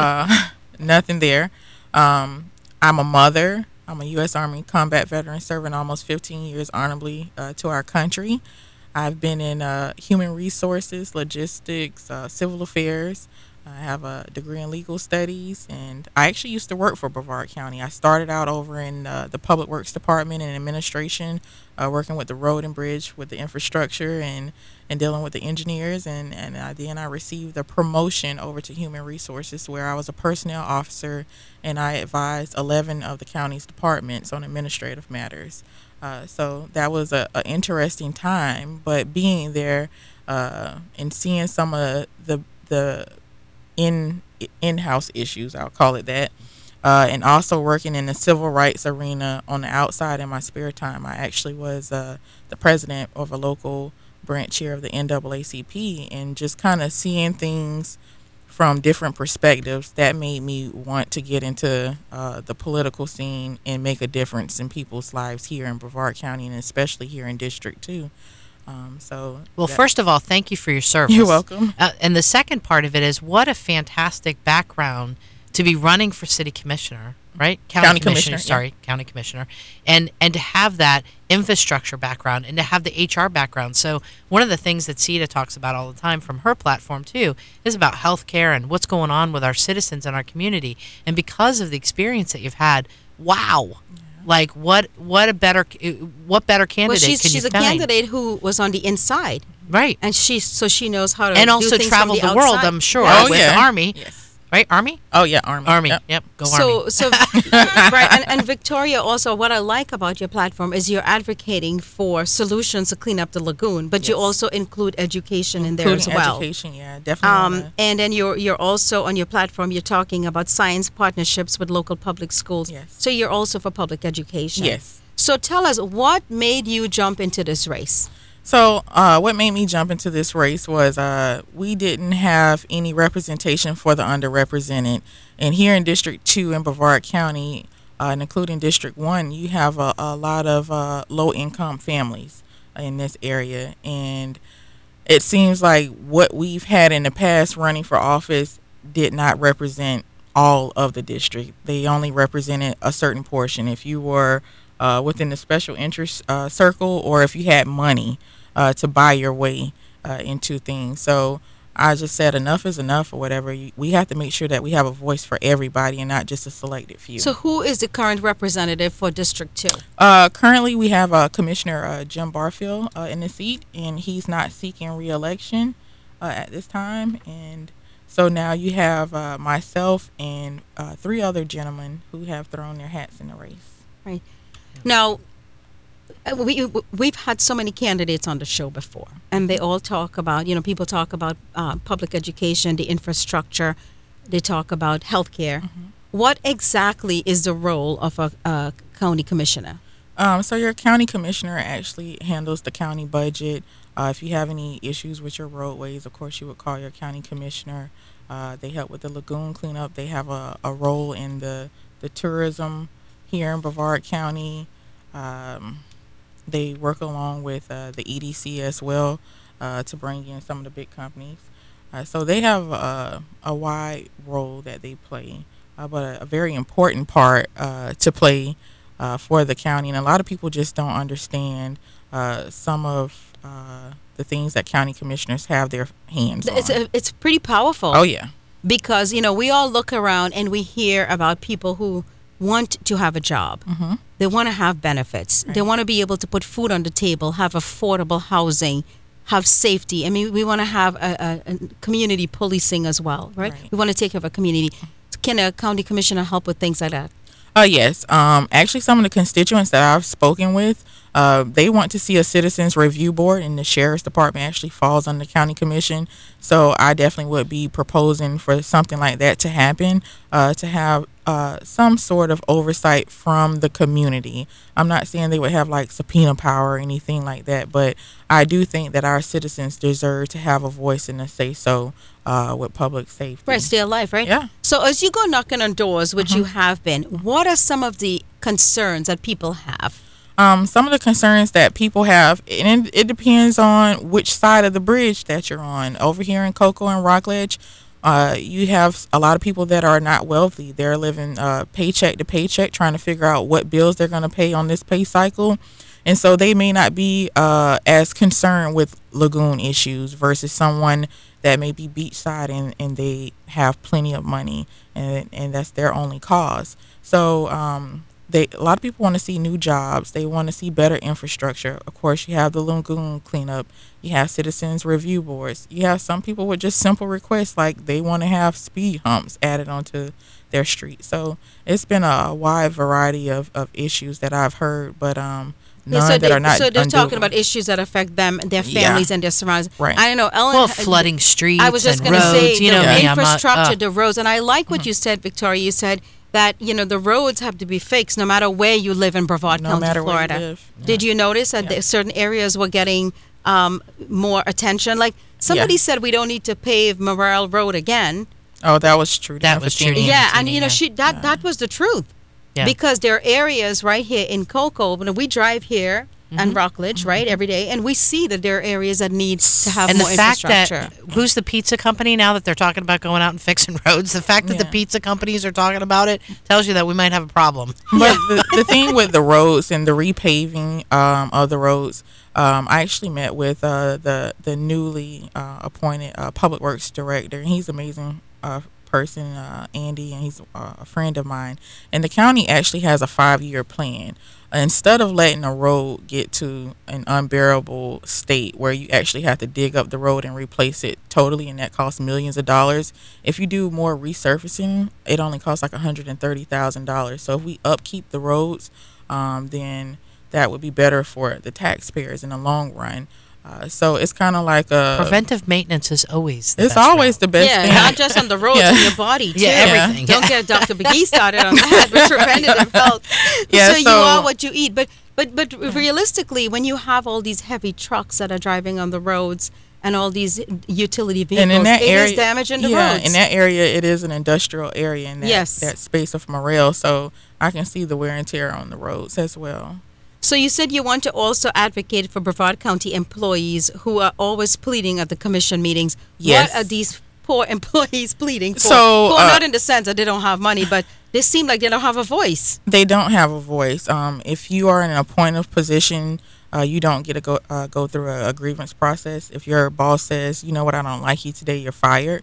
Nothing there. I'm a mother. I'm a U.S. Army combat veteran serving almost 15 years honorably to our country. I've been in human resources, logistics, civil affairs. I have a degree in legal studies, and I actually used to work for Brevard County. I started out over in the Public Works Department and administration, working with the road and bridge, with the infrastructure, and dealing with the engineers. And then I received a promotion over to human resources, where I was a personnel officer, and I advised 11 of the county's departments on administrative matters. So that was an interesting time, but being there and seeing some of the in-house issues, I'll call it that, and also working in the civil rights arena on the outside in my spare time. I actually was the president of a local branch here of the NAACP, and just kind of seeing things from different perspectives that made me want to get into the political scene and make a difference in people's lives here in Brevard County, and especially here in District 2. Well, first of all, thank you for your service. You're welcome. And the second part of it is, what a fantastic background to be running for city commissioner, right? County commissioner. Sorry, yeah. county commissioner, and to have that infrastructure background and to have the HR background. So one of the things that Sita talks about all the time from her platform too is about healthcare and what's going on with our citizens and our community. And because of the experience that you've had, wow. Like what better candidate Well, can you she's a find? candidate who was on the inside, Right. and she knows how to And do also things traveled from the world, outside. I'm sure, Oh, with yeah. the Army. Yes. Right? Army? Oh yeah, Army. Army. Yep. Go Army. So right, and Victoria, also what I like about your platform is you're advocating for solutions to clean up the lagoon, but you Yes. also include education in there as Including well. education, yeah, definitely. And then you're also on your platform. You're talking about science partnerships with local public schools. Yes. So you're also for public education. Yes. So tell us, what made you jump into this race? So, what made me jump into this race was we didn't have any representation for the underrepresented. And here in District 2 in Brevard County, and including District 1, you have a lot of low-income families in this area. And it seems like what we've had in the past running for office did not represent all of the district. They only represented a certain portion. If you were within the special interest circle, or if you had money to buy your way into things. So I just said enough is enough, or whatever. We have to make sure that we have a voice for everybody and not just a selected few. So who is the current representative for District 2? Currently, we have Commissioner Jim Barfield in the seat, and he's not seeking re-election at this time. And so now you have myself and 3 other gentlemen who have thrown their hats in the race. Right. Now, we've had so many candidates on the show before, and they all talk about, people talk about public education, the infrastructure, they talk about healthcare. Mm-hmm. What exactly is the role of a county commissioner? So your county commissioner actually handles the county budget. If you have any issues with your roadways, of course, you would call your county commissioner. They help with the lagoon cleanup. They have a role in the tourism here in Brevard County. They work along with the EDC as well to bring in some of the big companies. So they have a wide role that they play, but a very important part to play for the county. And a lot of people just don't understand some of the things that county commissioners have their hands on. It's pretty powerful. Oh, yeah. Because, we all look around and we hear about people who want to have a job. Mm-hmm. They want to have benefits. Right. They want to be able to put food on the table, have affordable housing, have safety. I mean, we want to have a community policing as well, right? We want to take care of a community. Can a county commissioner help with things like that? Yes. Actually, some of the constituents that I've spoken with, they want to see a citizens review board, and the sheriff's department actually falls on the county commission. So I definitely would be proposing for something like that to happen, to have some sort of oversight from the community. I'm not saying they would have like subpoena power or anything like that, but I do think that our citizens deserve to have a voice and a say-so with public safety. Right, stay alive, right? Yeah. So as you go knocking on doors, which you have been, what are some of the concerns that people have? Some of the concerns that people have, and it depends on which side of the bridge that you're on. Over here in Cocoa and Rockledge, you have a lot of people that are not wealthy. They're living paycheck to paycheck, trying to figure out what bills they're going to pay on this pay cycle. And so they may not be as concerned with lagoon issues versus someone that may be beachside and they have plenty of money and that's their only cause. So a lot of people want to see new jobs. They want to see better infrastructure. Of course, you have the lagoon cleanup. You have citizens review boards. You have some people with just simple requests like they want to have speed humps added onto their street. So it's been a wide variety of issues that I've heard, but none that are not So they're talking undoable. about issues that affect them, their families, and their surroundings. Right. I don't know, Ellen. Well, flooding streets I was just and going to roads. say You know the me, I'm not- infrastructure, the roads, and I like what you said, Victoria. You said that the roads have to be fixed no matter where you live in Brevard No County, matter where you Florida. live. Did you notice that there certain areas were getting more attention? Like somebody said, we don't need to pave Morale Road again. Oh, that was true. That was true. Yeah, and Yeah. that was the truth. Yeah. Because there are areas right here in Cocoa, when we drive here and Rockledge, right, every day, and we see that there are areas that need to have And the more fact infrastructure. that who's the pizza company now that they're talking about going out and fixing roads, the fact that the Yeah. pizza companies are talking about it tells you that we might have a problem. But the thing with the roads and the repaving of the roads, I actually met with the newly appointed public works director. He's an amazing person, Andy, and he's a friend of mine. And the county actually has a 5-year plan. Instead of letting a road get to an unbearable state where you actually have to dig up the road and replace it totally, and that costs millions of dollars, if you do more resurfacing, it only costs like $130,000. So if we upkeep the roads, then that would be better for the taxpayers in the long run. So it's kind of like a Preventive maintenance is always it's always the best thing. not just on the roads, Yeah. on your body too. Yeah, everything. Don't get Dr. McGee started on that with preventative health. Yeah, so you so- are what you eat. But realistically, when you have all these heavy trucks that are driving on the roads and all these utility vehicles, And in that it area, is damaging the yeah, roads. in that area, it is an industrial area in that, Yes. that space of Morel. So I can see the wear and tear on the roads as well. So you said you want to also advocate for Brevard County employees who are always pleading at the commission meetings. Yes. What are these poor employees pleading for? So, well, not in the sense that they don't have money, but they seem like they don't have a voice. They don't have a voice. If you are in an appointive position, you don't get to go through a grievance process. If your boss says, you know what, I don't like you today, you're fired.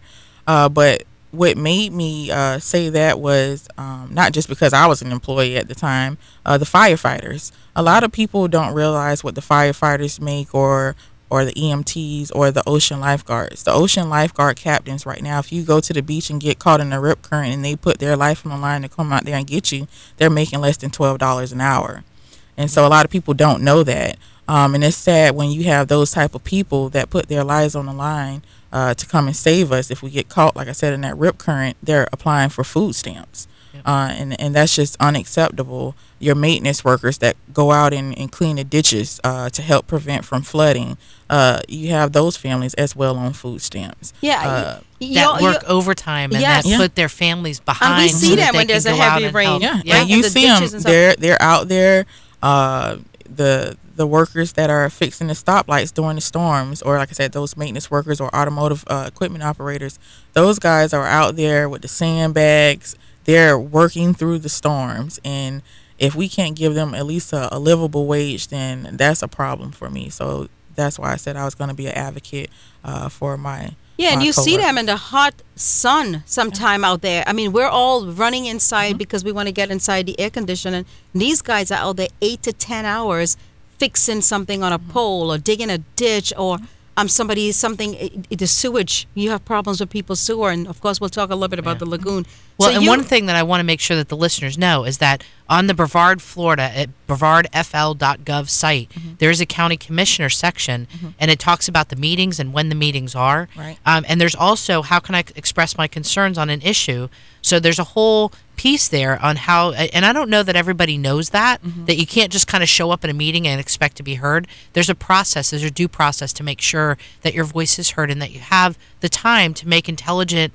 But what made me say that was not just because I was an employee at the time, the firefighters. A lot of people don't realize what the firefighters make, or the EMTs, or the ocean lifeguards. The ocean lifeguard captains right now, if you go to the beach and get caught in a rip current and they put their life on the line to come out there and get you, they're making less than $12 an hour. And so a lot of people don't know that. And it's sad when you have those type of people that put their lives on the line to come and save us. If we get caught, like I said, in that rip current, they're applying for food stamps. And that's just unacceptable. Your maintenance workers that go out and clean the ditches to help prevent from flooding, you have those families as well on food stamps. Yeah. that work overtime and Yes. that Yeah. put their families behind. And we see so that they when can there's a go out heavy and rain. help. Yeah, Yeah. and you The see them. ditches and stuff. They're out there. The workers that are fixing the stoplights during the storms, or like I said, those maintenance workers or automotive equipment operators. Those guys are out there with the sandbags. They're working through the storms, and if we can't give them at least a livable wage, then that's a problem for me. So that's why I said I was going to be an advocate for my. Yeah, and my you see them coworkers. in the hot sun sometime out there. I mean, we're all running inside because we want to get inside the air conditioner. And these guys are out there 8 to 10 hours fixing something on a pole or digging a ditch or the sewage. You have problems with people's sewer. And, of course, we'll talk a little bit about the lagoon. Well, So and you- one thing that I want to make sure that the listeners know is that on the Brevard, Florida, at brevardfl.gov site, there's a county commissioner section, and it talks about the meetings and when the meetings are. Right. And there's also how can I express my concerns on an issue. So there's a whole piece there on how, and I don't know that everybody knows that you can't just kind of show up at a meeting and expect to be heard. There's a process, there's a due process to make sure that your voice is heard and that you have the time to make intelligent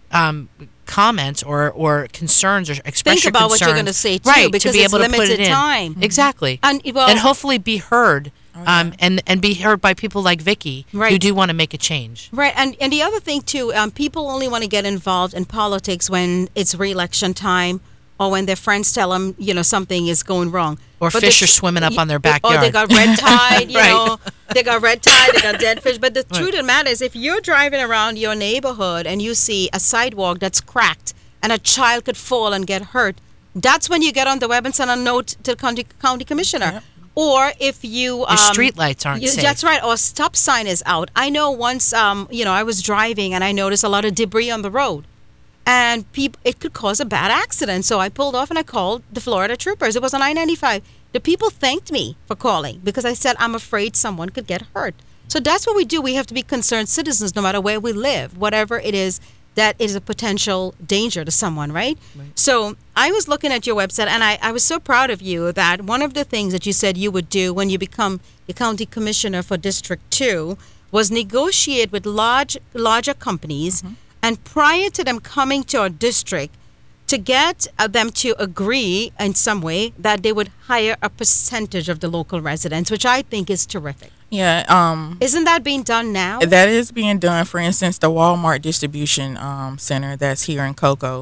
comments or concerns or express Think your about what you're concerns. going to say, too, right, because to be it's able to put limited it in. time. Exactly. And, well- and hopefully be heard and be heard by people like Vicky who Right. do want to make a change. Right, and the other thing too, people only want to get involved in politics when it's re-election time, or when their friends tell them, something is going wrong, Or But fish are swimming up on their Or they backyard. got red tide, Right. they got red tide, they got dead fish. But the truth of the matter is, if you're driving around your neighborhood and you see a sidewalk that's cracked and a child could fall and get hurt, that's when you get on the web and send a note to the county commissioner. Yep. Or if you Your street lights aren't safe. That's right. Or a stop sign is out. I know once, I was driving and I noticed a lot of debris on the road, and it could cause a bad accident. So I pulled off and I called the Florida troopers. It was on I-95. The people thanked me for calling because I said I'm afraid someone could get hurt. So that's what we do. We have to be concerned citizens, no matter where we live, whatever it is that is a potential danger to someone, right? So I was looking at your website, and I was so proud of you that one of the things that you said you would do when you become the county commissioner for District 2 was negotiate with larger companies, and prior to them coming to our district, to get them to agree in some way that they would hire a percentage of the local residents, which I think is terrific. Yeah. Isn't that being done now? That is being done. For instance, the Walmart distribution center that's here in Cocoa,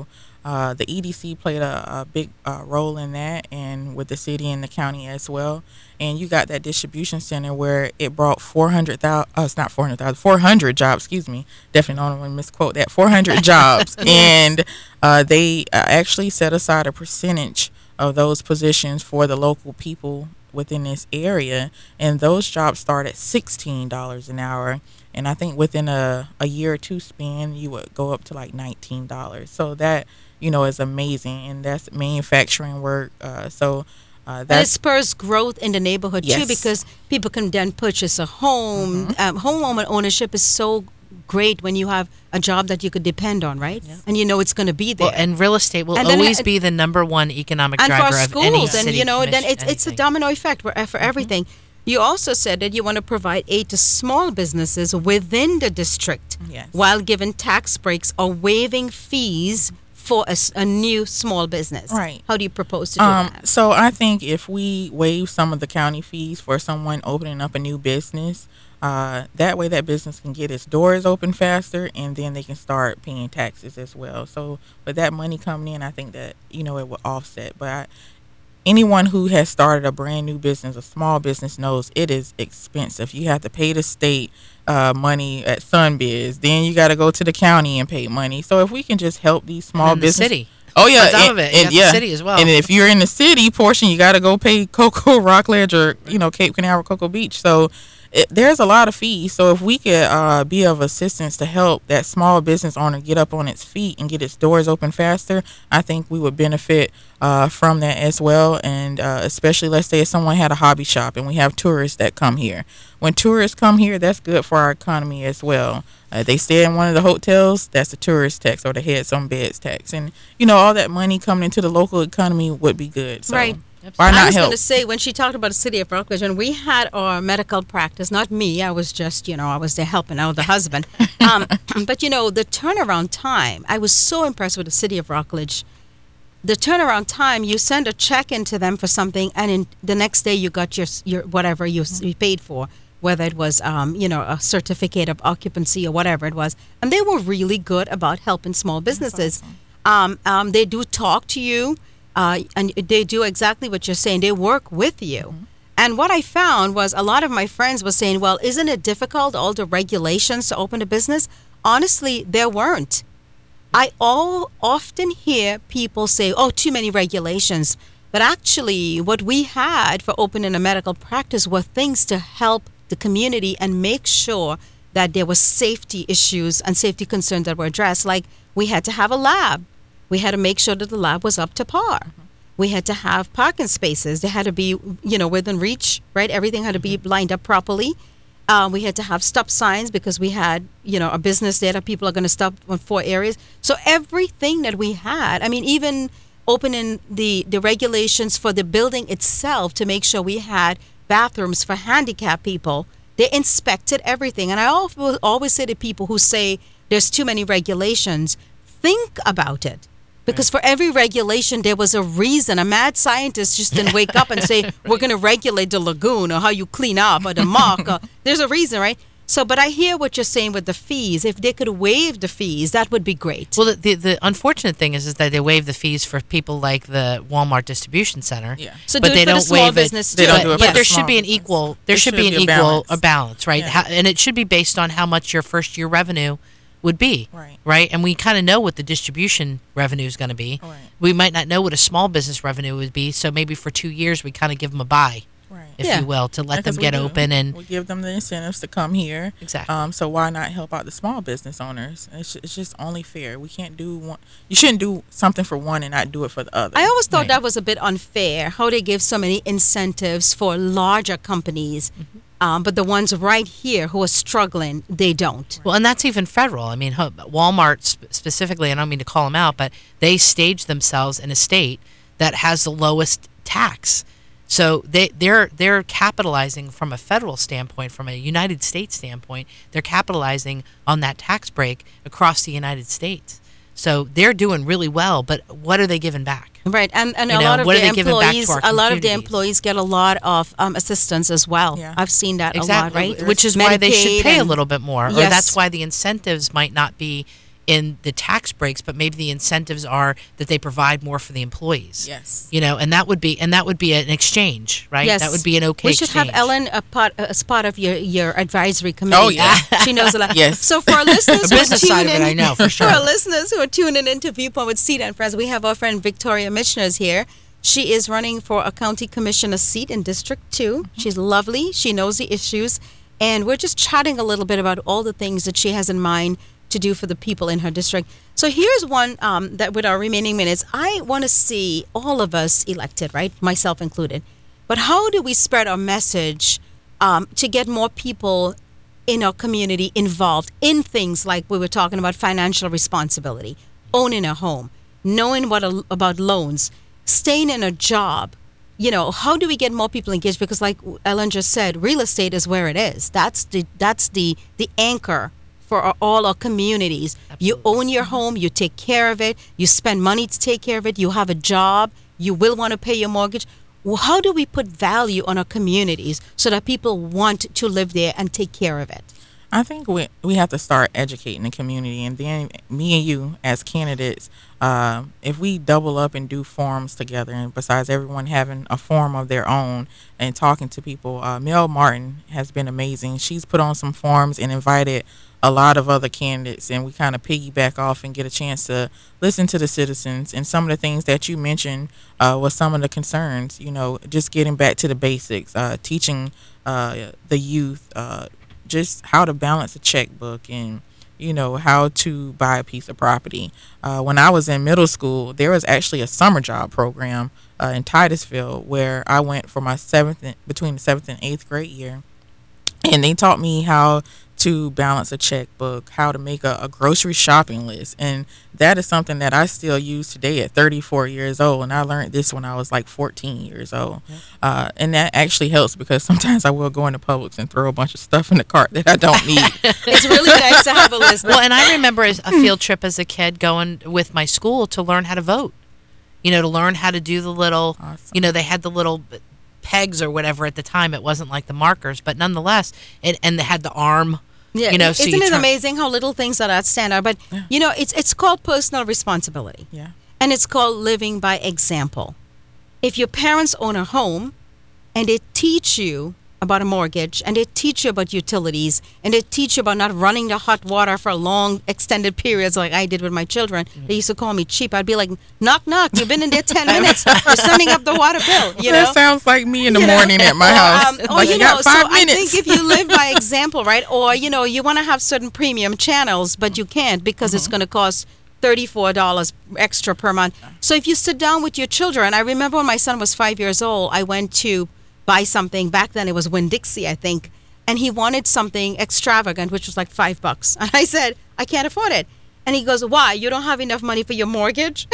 The EDC played a big role in that, and with the city and the county as well. And you got that distribution center where it brought 400,000. It's not 400,000. 400 jobs. Excuse me. Definitely don't want to misquote that. 400 jobs, and they actually set aside a percentage of those positions for the local people within this area, and those jobs start at $16 an hour. And I think within a year or two span, you would go up to like $19. So that, is amazing, and that's manufacturing work. And it That's spurs growth in the neighborhood too, Yes. because people can then purchase a home. Home ownership is so great when you have a job that you could depend on, right? And you know it's going to be there. Well, and real estate will And then always it- be the number one economic and for driver our of any schools, and city then commission, it's a anything. domino effect for everything. You also said that you want to provide aid to small businesses within the district, Yes. while giving tax breaks or waiving fees for a new small business. Right. How do you propose to do that? So I think if we waive some of the county fees for someone opening up a new business, that way that business can get its doors open faster, and then they can start paying taxes as well. So with that money coming in, I think that it will offset. But anyone who has started a brand new business, a small business, knows it is expensive. You have to pay the state money at SunBiz, then you got to go to the county and pay money. So if we can just help these small And then the businesses. city. Oh yeah, On top of it, you got the city as well. And if you're in the city portion, you got to go pay Cocoa Rockledge or Cape Canaveral, Cocoa Beach. So there's a lot of fees. So if we could be of assistance to help that small business owner get up on its feet and get its doors open faster, I think we would benefit from that as well. And especially, let's say if someone had a hobby shop and we have tourists that come here. When tourists come here, that's good for our economy as well. They stay in one of the hotels, that's a tourist tax, or the heads on beds tax. And, all that money coming into the local economy would be good. So Right. why I not was going help? to say, when she talked about the city of Rockledge, when we had our medical practice, not me, I was just, I was there helping out the husband. But, the turnaround time, I was so impressed with the city of Rockledge. The turnaround time, you send a check into them for something, and in the next day you got your whatever you paid for, whether it was, a certificate of occupancy or whatever it was. And they were really good about helping small businesses. They do talk to you. And they do exactly what you're saying. They work with you. And what I found was a lot of my friends were saying, well, isn't it difficult, all the regulations to open a business? Honestly, there weren't. I often hear people say, oh, too many regulations. But actually, what we had for opening a medical practice were things to help the community and make sure that there were safety issues and safety concerns that were addressed. Like we had to have a lab. We had to make sure that the lab was up to par. We had to have parking spaces. They had to be, within reach, right? Everything had to be lined up properly. We had to have stop signs because we had, a business there that people are going to stop on 4 areas. So everything that we had, even opening the regulations for the building itself to make sure we had bathrooms for handicapped people, they inspected everything. And I always say to people who say there's too many regulations, think about it. Because for every regulation, there was a reason. A mad scientist just didn't wake up and say, we're going to regulate the lagoon or how you clean up or the muck. There's a reason, right? So, but I hear what you're saying with the fees. If they could waive the fees, that would be great. Well, the unfortunate thing is that they waive the fees for people like the Walmart distribution center. Yeah. So but do it they for the don't small waive business it. too. They don't But, do it but for there the should small be an business. equal. There There should be an equal balance. balance, right? Yeah. And it should be based on how much your first year revenue would be, Right. And we kind of know what the distribution revenue is going to be. Right. We might not know what a small business revenue would be, so maybe for 2 years we kind of give them a buy, Right. if Yeah. you will, to let them Because we get do. open and we give them the incentives to come here. Exactly. So why not help out the small business owners? It's just only fair. We can't do one. You shouldn't do something for one and not do it for the other. I always thought Right. that was a bit unfair, how they give so many incentives for larger companies. But the ones right here who are struggling, they don't. Well, and that's even federal. I mean, Walmart specifically, I don't mean to call them out, but they stage themselves in a state that has the lowest tax. So they're capitalizing from a federal standpoint, from a United States standpoint, they're capitalizing on that tax break across the United States. So they're doing really well, but what are they giving back? Right, and You a know, lot of what are the they giving back to employees, our a lot of the communities? employees get a lot of assistance as well. Yeah. I've seen that a lot, Exactly, right? which is why they should Medicaid pay a and- little bit more, or Yes. that's why the incentives might not be in the tax breaks, but maybe the incentives are that they provide more for the employees. Yes. And that would be an exchange, right? Yes. That would be an okay We should exchange. have Ellen as part of your advisory committee. Oh, yeah. She knows a lot. Yes. So for our listeners The who are business side tuning of it, in, I know, for sure. For our listeners who are tuning into Viewpoint with Sita and Friends, we have our friend Victoria Michener here. She is running for a county commissioner seat in District 2. She's lovely. She knows the issues. And we're just chatting a little bit about all the things that she has in mind to do for the people in her district. So here's one that with our remaining minutes, I want to see all of us elected, right? Myself included. But how do we spread our message to get more people in our community involved in things like we were talking about financial responsibility, owning a home, knowing about loans, staying in a job? How do we get more people engaged? Because like Ellen just said, real estate is where it is. That's the anchor for all our communities. Absolutely. You own your home, you take care of it, you spend money to take care of it, you have a job, you will want to pay your mortgage. Well, how do we put value on our communities so that people want to live there and take care of it? I think we have to start educating the community, and then me and you as candidates, if we double up and do forums together, and besides everyone having a forum of their own and talking to people, Mel Martin has been amazing. She's put on some forums and invited a lot of other candidates, and we kind of piggyback off and get a chance to listen to the citizens. And some of the things that you mentioned was some of the concerns, just getting back to the basics, teaching the youth just how to balance a checkbook and how to buy a piece of property. When I was in middle school, there was actually a summer job program in Titusville where I went for my between the 7th and 8th grade year, and they taught me how to balance a checkbook, how to make a grocery shopping list. And that is something that I still use today at 34 years old. And I learned this when I was like 14 years old. And that actually helps because sometimes I will go into Publix and throw a bunch of stuff in the cart that I don't need. It's really nice to have a list. Well, and I remember a field trip as a kid going with my school to learn how to vote, to learn how to do the little, Awesome. They had the little pegs or whatever at the time. It wasn't like the markers, but nonetheless, and they had the arm. Yeah, So isn't it amazing how little things are that stand out? But Yeah. it's called personal responsibility, Yeah. and it's called living by example. If your parents own a home, and they teach you about a mortgage, and they teach you about utilities, and they teach you about not running the hot water for long extended periods like I did with my children. They used to call me cheap. I'd be like, knock, knock, you've been in there 10 minutes. You're sending up the water bill, That sounds like me in the morning at my house. Or, You got 5 minutes. I think if you live by example, right? Or, you want to have certain premium channels, but you can't because it's going to cost $34 extra per month. So if you sit down with your children, I remember when my son was 5 years old, I went to buy something. Back then it was Winn-Dixie, I think. And he wanted something extravagant, which was like $5. And I said, I can't afford it. And he goes, why? You don't have enough money for your mortgage?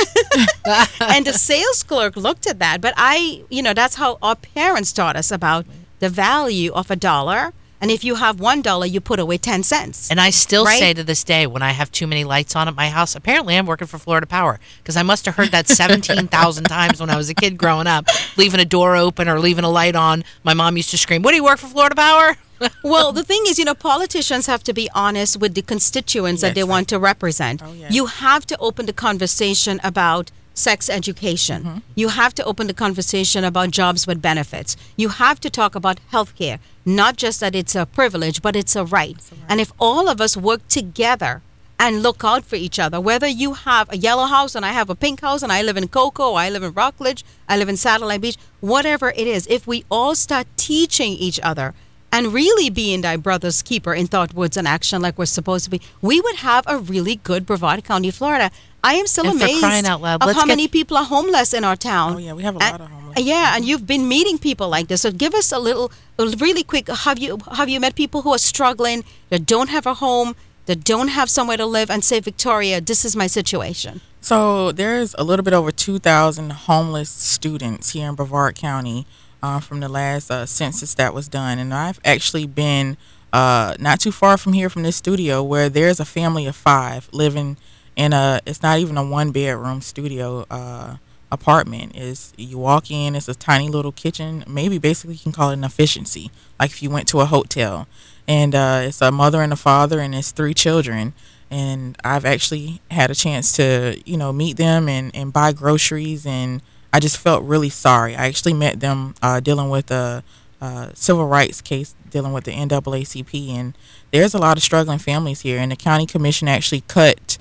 And the sales clerk looked at that. But that's how our parents taught us about the value of a dollar. And if you have $1, you put away 10 cents. And I still Right? say to this day, when I have too many lights on at my house, apparently I'm working for Florida Power because I must have heard that 17,000 times when I was a kid growing up, leaving a door open or leaving a light on. My mom used to scream, "What do you work for Florida Power?" Well, the thing is, politicians have to be honest with the constituents that they Yes. want to represent. Oh, yes. You have to open the conversation about sex education. You have to open the conversation about jobs with benefits. You have to talk about health care, not just that it's a privilege, but it's a right. And if all of us work together and look out for each other, whether you have a yellow house and I have a pink house and I live in Cocoa, I live in Rockledge, I live in Satellite Beach, whatever it is, if we all start teaching each other and really being thy brother's keeper in thought, words, and action like we're supposed to be, we would have a really good Brevard County, Florida. I am still And for amazed crying out loud, of let's how get- many people are homeless in our town. Oh, yeah, we have a lot of homeless. Yeah, and you've been meeting people like this. So give us a really quick, have you met people who are struggling, that don't have a home, that don't have somewhere to live, and say, Victoria, this is my situation? So there's a little bit over 2,000 homeless students here in Brevard County from the last census that was done. And I've actually been not too far from here from this studio where there's a family of 5 living in it's not even a 1-bedroom studio apartment. You walk in, it's a tiny little kitchen. Maybe basically you can call it an efficiency, like if you went to a hotel. And it's a mother and a father and it's 3 children. and I've actually had a chance to, meet them and buy groceries, and I just felt really sorry. I actually met them dealing with a civil rights case dealing with the NAACP, and there's a lot of struggling families here, and the county commission actually cut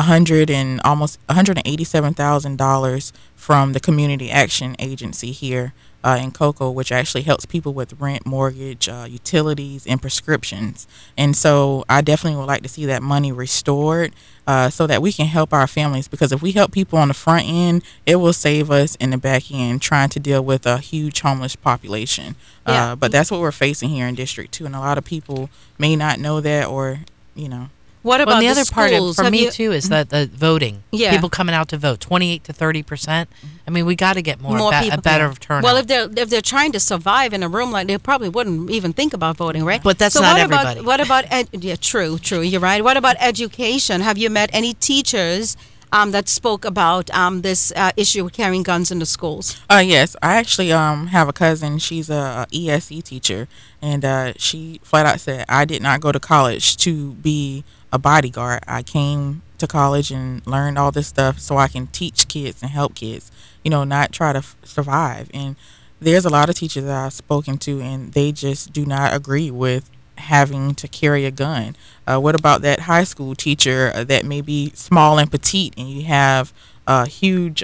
almost $187,000 from the Community Action Agency here in Cocoa, which actually helps people with rent, mortgage, utilities, and prescriptions. And so I definitely would like to see that money restored so that we can help our families, because if we help people on the front end, it will save us in the back end trying to deal with a huge homeless population. Yeah. But that's what we're facing here in District 2, and a lot of people may not know that, or, What about Well, and the the other part schools? for Have me you- too is that the voting, Yeah. people coming out to vote, 28 to 30%. I mean, we got to get more people. a better turnout. Well, if they're trying to survive in a room like, they probably wouldn't even think about voting, right? But that's so not what everybody. About, what about yeah, true. You're right. What about education? Have you met any teachers that spoke about this issue of carrying guns in the schools? Yes, I actually have a cousin. She's a ESE teacher, and she flat out said, "I did not go to college to be a bodyguard. I came to college and learned all this stuff so I can teach kids and help kids, not try to survive." And there's a lot of teachers that I've spoken to, and they just do not agree with having to carry a gun. What about that high school teacher that may be small and petite, and you have a huge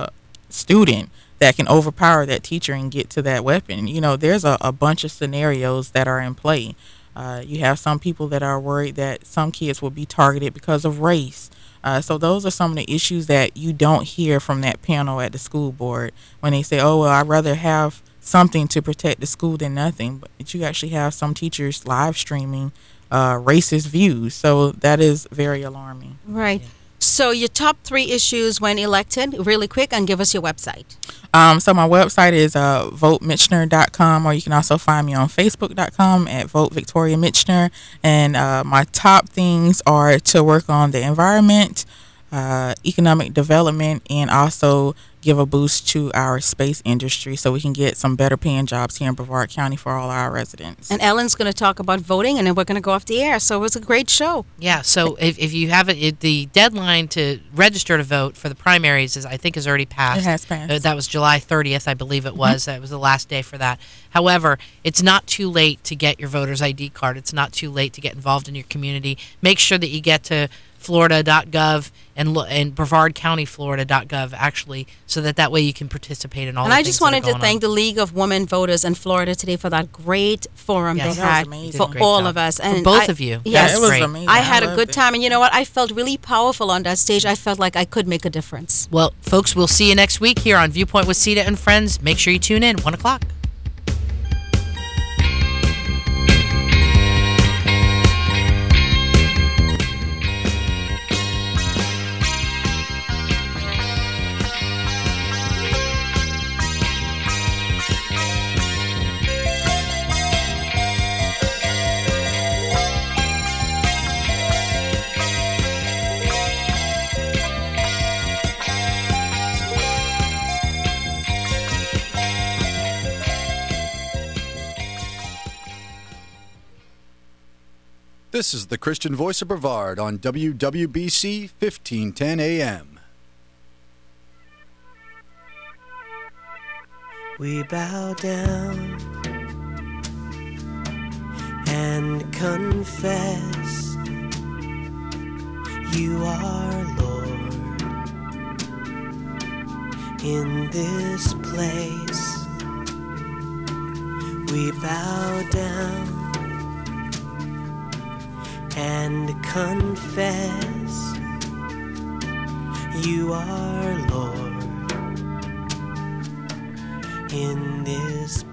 student that can overpower that teacher and get to that weapon? There's a bunch of scenarios that are in play. You have some people that are worried that some kids will be targeted because of race. So those are some of the issues that you don't hear from that panel at the school board when they say, "Oh, well, I'd rather have something to protect the school than nothing." But you actually have some teachers live streaming racist views. So that is very alarming. Right. So your top 3 issues when elected, really quick, and give us your website. So my website is votemitchener.com, or you can also find me on facebook.com at Vote Victoria Mitchener. And my top things are to work on the environment, economic development, and also give a boost to our space industry so we can get some better paying jobs here in Brevard County for all our residents. And Ellen's going to talk about voting, and then we're going to go off the air. So it was a great show. Yeah, so if you have it, the deadline to register to vote for the primaries is already passed. It has passed. That was July 30th, I believe it was. That was the last day for that. However, it's not too late to get your voter's ID card. It's not too late to get involved in your community. Make sure that you get to florida.gov and brevardcountyflorida.gov actually, so that way you can participate in all And the I things just that are wanted to going thank on. the League of Women Voters in Florida today for that great forum Yes, they that was had amazing. for Did a great all job. of us. For And both of you. Yes, it was great. amazing. I had a loved good it. time, and you know what? I felt really powerful on that stage. I felt like I could make a difference. Well, folks, we'll see you next week here on Viewpoint with Sita and Friends. Make sure you tune in, 1 o'clock. This is the Christian Voice of Brevard on WWBC 1510 AM. We bow down and confess you are Lord in this place. We bow down and confess you are Lord in this